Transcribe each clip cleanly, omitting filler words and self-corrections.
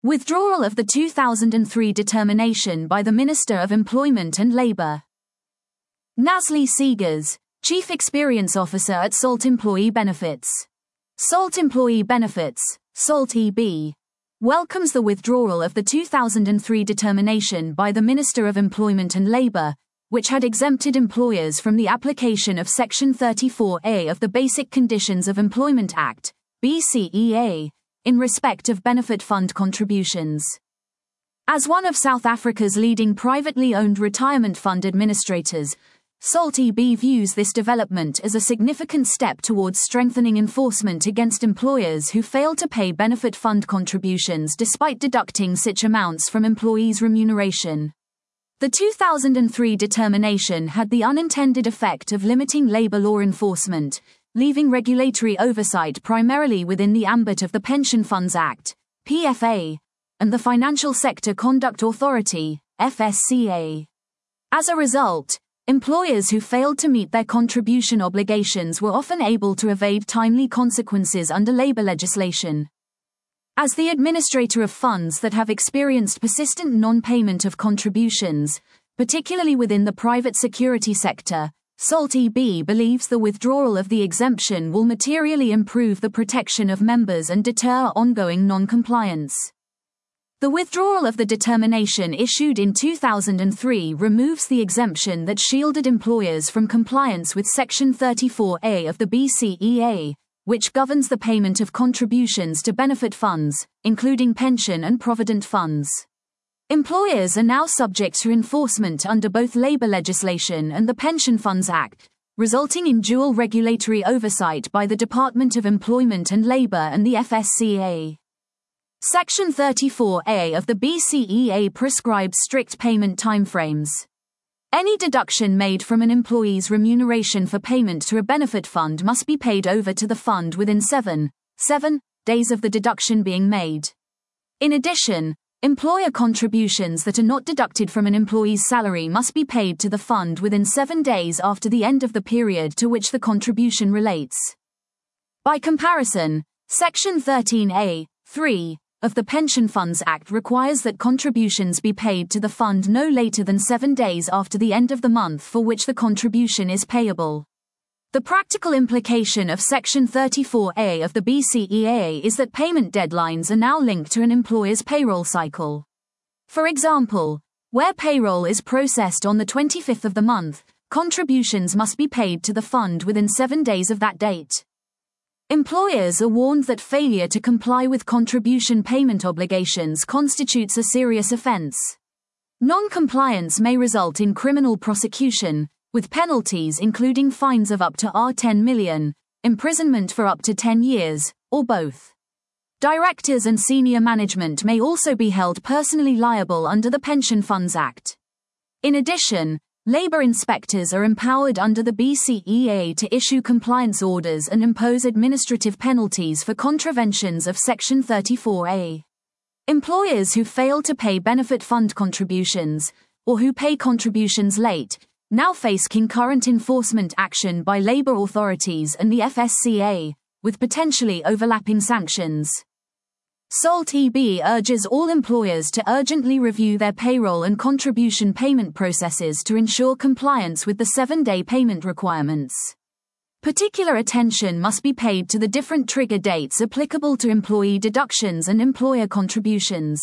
Withdrawal of the 2003 determination by the Minister of Employment and Labour. Nazli Seegers, Chief Experience Officer at SALT Employee Benefits. SALT Employee Benefits, SALT EB, welcomes the withdrawal of the 2003 determination by the Minister of Employment and Labour, which had exempted employers from the application of Section 34A of the Basic Conditions of Employment Act, BCEA, in respect of benefit fund contributions. As one of South Africa's leading privately owned retirement fund administrators, SALT EB views this development as a significant step towards strengthening enforcement against employers who fail to pay benefit fund contributions despite deducting such amounts from employees' remuneration. The 2003 determination had the unintended effect of limiting labor law enforcement, leaving regulatory oversight primarily within the ambit of the Pension Funds Act, PFA, and the Financial Sector Conduct Authority, FSCA. As a result, employers who failed to meet their contribution obligations were often able to evade timely consequences under labor legislation. As the administrator of funds that have experienced persistent non-payment of contributions, particularly within the private security sector, SALT EB believes the withdrawal of the exemption will materially improve the protection of members and deter ongoing non-compliance. The withdrawal of the determination issued in 2003 removes the exemption that shielded employers from compliance with Section 34A of the BCEA, which governs the payment of contributions to benefit funds, including pension and provident funds. Employers are now subject to enforcement under both labor legislation and the Pension Funds Act, resulting in dual regulatory oversight by the Department of Employment and Labour and the FSCA. Section 34A of the BCEA prescribes strict payment timeframes. Any deduction made from an employee's remuneration for payment to a benefit fund must be paid over to the fund within 7 days of the deduction being made. In addition, employer contributions that are not deducted from an employee's salary must be paid to the fund within 7 days after the end of the period to which the contribution relates. By comparison, Section 13A(3) of the Pension Funds Act requires that contributions be paid to the fund no later than 7 days after the end of the month for which the contribution is payable. The practical implication of Section 34A of the BCEA is that payment deadlines are now linked to an employer's payroll cycle. For example, where payroll is processed on the 25th of the month, contributions must be paid to the fund within 7 days of that date. Employers are warned that failure to comply with contribution payment obligations constitutes a serious offense. Non-compliance may result in criminal prosecution, with penalties including fines of up to R10 million, imprisonment for up to 10 years, or both. Directors and senior management may also be held personally liable under the Pension Funds Act. In addition, labor inspectors are empowered under the BCEA to issue compliance orders and impose administrative penalties for contraventions of Section 34A. Employers who fail to pay benefit fund contributions, or who pay contributions late, now face concurrent enforcement action by labor authorities and the FSCA, with potentially overlapping sanctions. SALT EB urges all employers to urgently review their payroll and contribution payment processes to ensure compliance with the 7-day payment requirements. Particular attention must be paid to the different trigger dates applicable to employee deductions and employer contributions.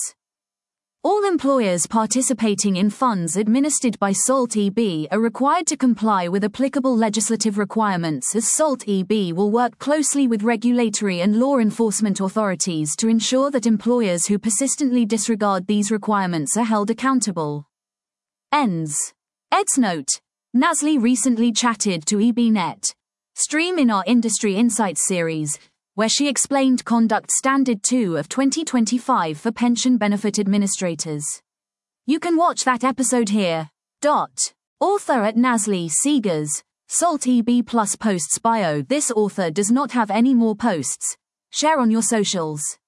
All employers participating in funds administered by SALT EB are required to comply with applicable legislative requirements, as SALT EB will work closely with regulatory and law enforcement authorities to ensure that employers who persistently disregard these requirements are held accountable. Ends. Ed's note. Nazli recently chatted to EBnet. Stream in our Industry Insights series, where she explained Conduct Standard 2 of 2025 for pension benefit administrators. You can watch that episode here. Author at Nazli Seegers, SALT EB Plus posts bio. This author does not have any more posts. Share on your socials.